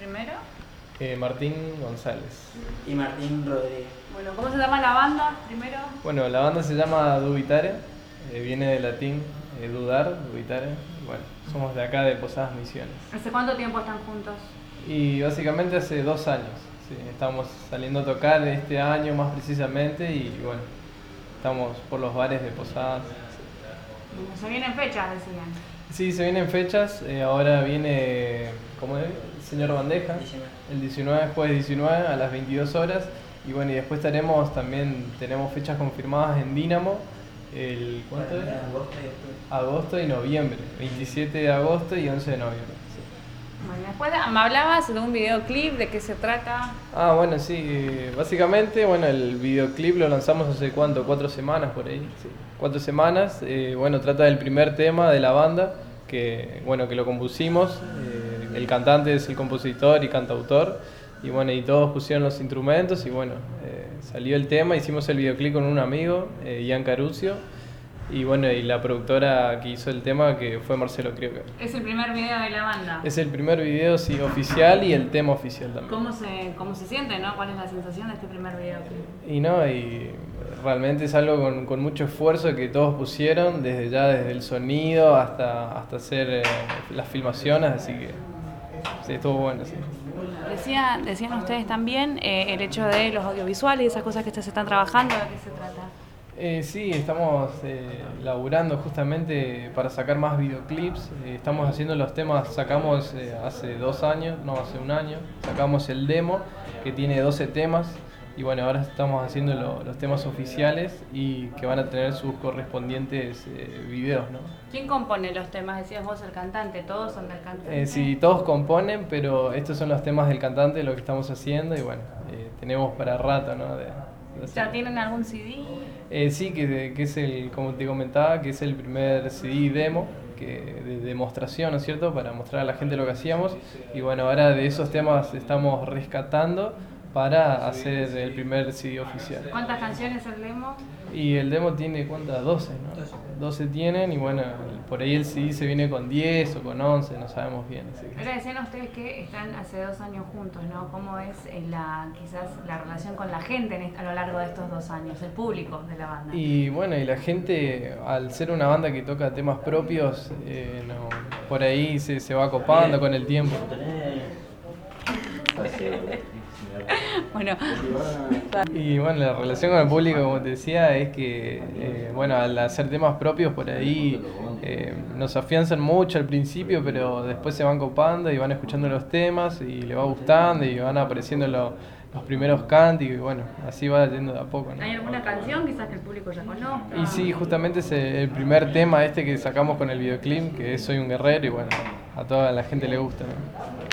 Primero. Martín González. Y Martín Rodríguez. Bueno, ¿cómo se llama la banda? Primero. Bueno, la banda se llama Dubitare, viene del latín dudar, dubitare. Bueno, somos de acá de Posadas Misiones. ¿Hace cuánto tiempo están juntos? Y básicamente hace 2 años, sí, estamos saliendo a tocar este año más precisamente y bueno, estamos por los bares de Posadas. Bueno, se vienen fechas, decían. Sí, se vienen fechas, ahora viene, ¿cómo es? Señor Bandeja, 19. el 19, jueves 19 a las 22 horas. Y bueno, y después tenemos fechas confirmadas en Dínamo, ¿cuánto es? Agosto y noviembre, 27 de agosto y 11 de noviembre. Sí. Bueno, después me hablabas de un videoclip, ¿de qué se trata? Bueno, sí, básicamente, bueno, el videoclip lo lanzamos hace ¿cuánto? 4 semanas por ahí, sí. 4 semanas, bueno, trata del primer tema de la banda, que lo compusimos, el cantante es el compositor y cantautor, y bueno, y todos pusieron los instrumentos, y bueno, salió el tema, hicimos el videoclip con un amigo, Ian Carucio, y bueno, y la productora que hizo el tema, que fue Marcelo Krieger. Es el primer video de la banda. Es el primer video, sí, oficial, y el tema oficial también. ¿Cómo se siente, no? ¿Cuál es la sensación de este primer videoclip? Y realmente es algo con mucho esfuerzo que todos pusieron, desde el sonido hasta hacer las filmaciones, así que sí, estuvo bueno, sí. Decían ustedes también el hecho de los audiovisuales y esas cosas que se están trabajando, ¿de qué se trata? Sí, estamos laburando justamente para sacar más videoclips. Estamos haciendo los temas, sacamos hace 2 años, no, hace 1 año, sacamos el demo que tiene 12 temas y bueno, ahora estamos haciendo los temas oficiales y que van a tener sus correspondientes videos, ¿no? ¿Quién compone los temas? Decías vos, el cantante, ¿todos son del cantante? Sí, todos componen, pero estos son los temas del cantante, lo que estamos haciendo y bueno, tenemos para rato, ¿no? ¿Ya tienen algún CD? Sí, que es como te comentaba, que es el primer CD demo de demostración, ¿no es cierto? Para mostrar a la gente lo que hacíamos. Y bueno, ahora de esos temas estamos rescatando para hacer el primer CD oficial. ¿Cuántas canciones el demo? Y el demo tiene, ¿cuántas? 12, ¿no? 12 tienen y bueno, por ahí el CD se viene con 10 o con 11, no sabemos bien. Así que... Ahora decían ustedes que están hace 2 años juntos, ¿no? ¿Cómo es quizás la relación con la gente a lo largo de estos 2 años, el público de la banda? Y bueno, y la gente, al ser una banda que toca temas propios, por ahí se va copando con el tiempo. Bueno. Y bueno, la relación con el público, como te decía, es que al hacer temas propios por ahí nos afianzan mucho al principio, pero después se van copando y van escuchando los temas y les va gustando y van apareciendo los primeros cánticos y bueno, así va yendo de a poco, ¿no? ¿Hay alguna canción quizás que el público ya conozca? Y sí, justamente es el primer tema que sacamos con el videoclip, que es Soy un guerrero y bueno, a toda la gente le gusta, ¿no?